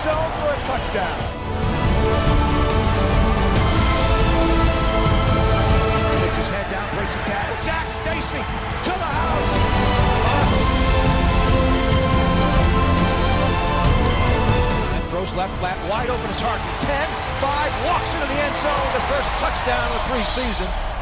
zone for a touchdown. Gets his head down, breaks a tackle. Jack Stacy to the house. And throws left flat, wide open is Harden. 10, 5, walks into the end zone. The first touchdown of the preseason.